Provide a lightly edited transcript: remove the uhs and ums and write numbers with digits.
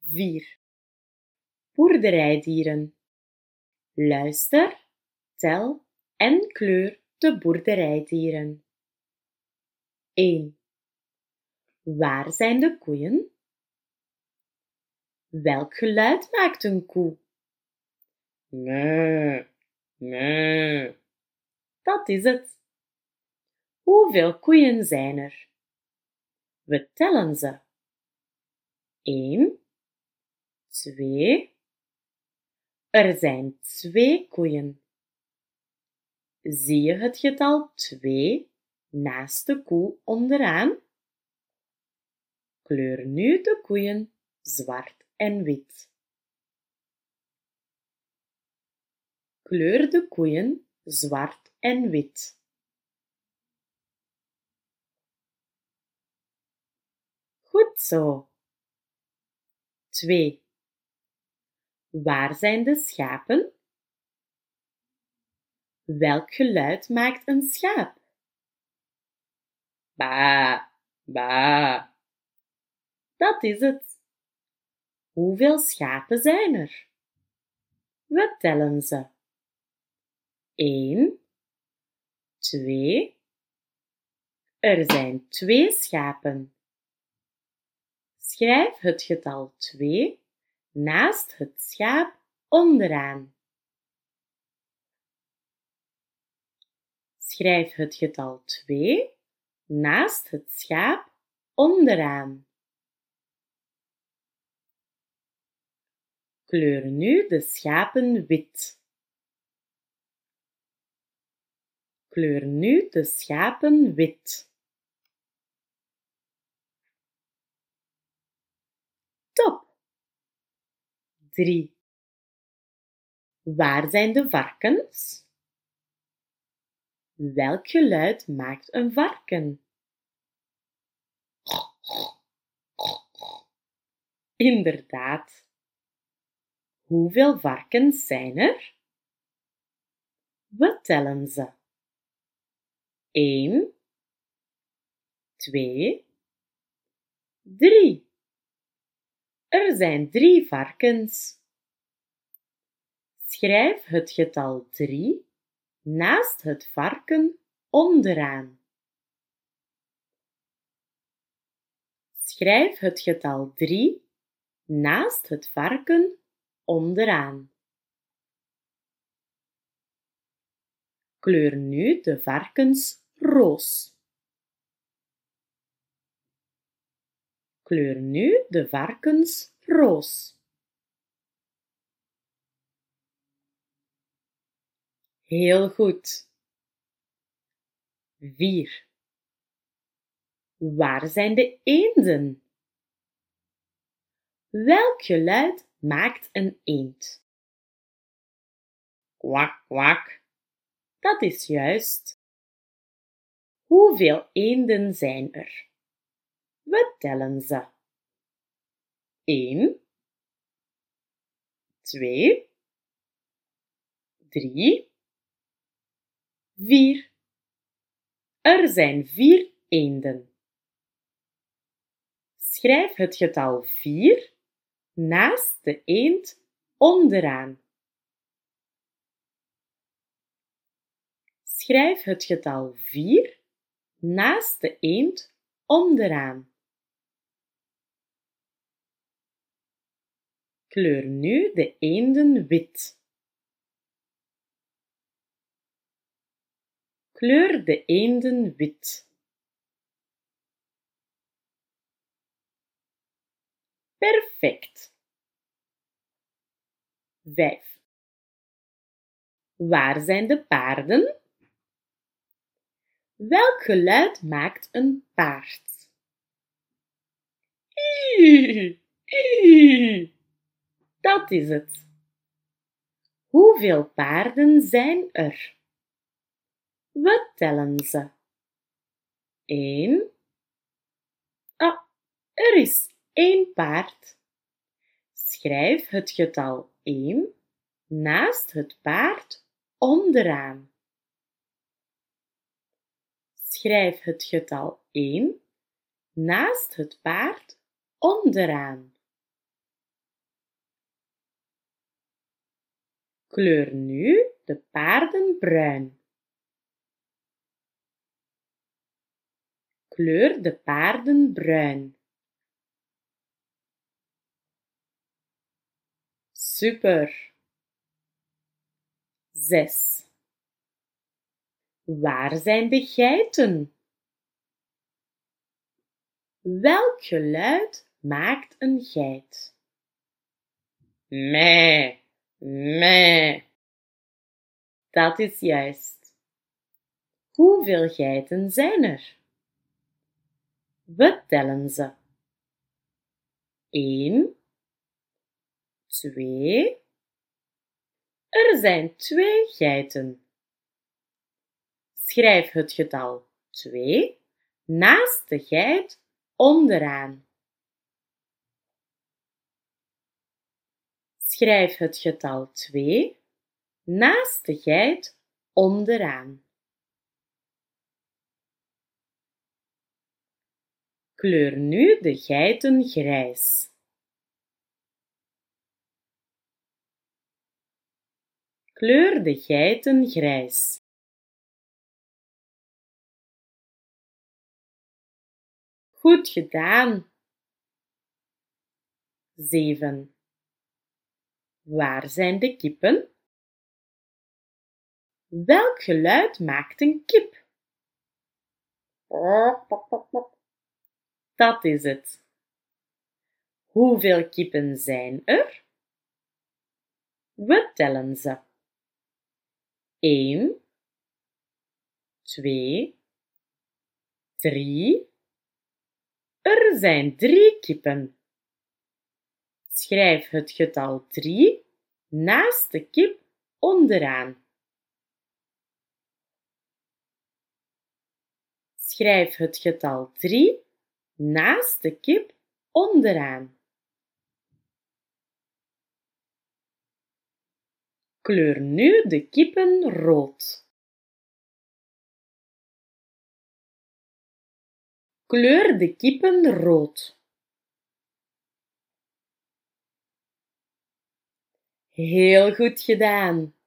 4. Boerderijdieren. Luister, tel en kleur de boerderijdieren. 1. Waar zijn de koeien? Welk geluid maakt een koe? Mee, mee. Dat is het. Hoeveel koeien zijn er? We tellen ze. 1, 2. Er zijn 2 koeien. Zie je het getal 2 naast de koe onderaan? Kleur nu de koeien zwart en wit. Kleur de koeien zwart en wit. Goed zo. 2. Waar zijn de schapen? Welk geluid maakt een schaap? Ba, ba. Dat is het. Hoeveel schapen zijn er? We tellen ze. 1, 2. Er zijn 2 schapen. Schrijf het getal 2 naast het schaap onderaan. Schrijf het getal 2 naast het schaap onderaan. Kleur nu de schapen wit. Kleur nu de schapen wit. Top! 3. Waar zijn de varkens? Welk geluid maakt een varken? Inderdaad. Hoeveel varkens zijn er? We tellen ze. 1, 2, 3. Er zijn 3 varkens. Schrijf het getal 3 naast het varken onderaan. Schrijf het getal 3 naast het varken onderaan. Kleur nu de varkens roos. Kleur nu de varkens roos. Heel goed. 4. Waar zijn de eenden? Welk geluid maakt een eend? Kwak, kwak. Dat is juist. Hoeveel eenden zijn er? We tellen ze. 1, 2, 3, 4. Er zijn 4 eenden. Schrijf het getal 4 naast de eend onderaan. Schrijf het getal 4 naast de eend onderaan. Kleur nu de eenden wit. Kleur de eenden wit. Perfect. 5. Waar zijn de paarden? Welk geluid maakt een paard? Dat is het. Hoeveel paarden zijn er? We tellen ze. 1. Er is 1 paard. Schrijf het getal 1 naast het paard onderaan. Schrijf het getal 1 naast het paard onderaan. Kleur nu de paarden bruin. Kleur de paarden bruin. Super. 6. Waar zijn de geiten? Welk geluid maakt een geit? Mee, mee. Dat is juist. Hoeveel geiten zijn er? We tellen ze. 1, 2. Er zijn 2 geiten. Schrijf het getal 2 naast de geit onderaan. Schrijf het getal 2 naast de geit onderaan. Kleur nu de geiten grijs. Kleur de geiten grijs. Goed gedaan. 7. Waar zijn de kippen? Welk geluid maakt een kip? Dat is het. Hoeveel kippen zijn er? We tellen ze. 1, 2, 3. Er zijn 3 kippen. Schrijf het getal 3 naast de kip onderaan. Schrijf het getal 3 naast de kip onderaan. Kleur nu de kippen rood. Kleur de kippen rood. Heel goed gedaan.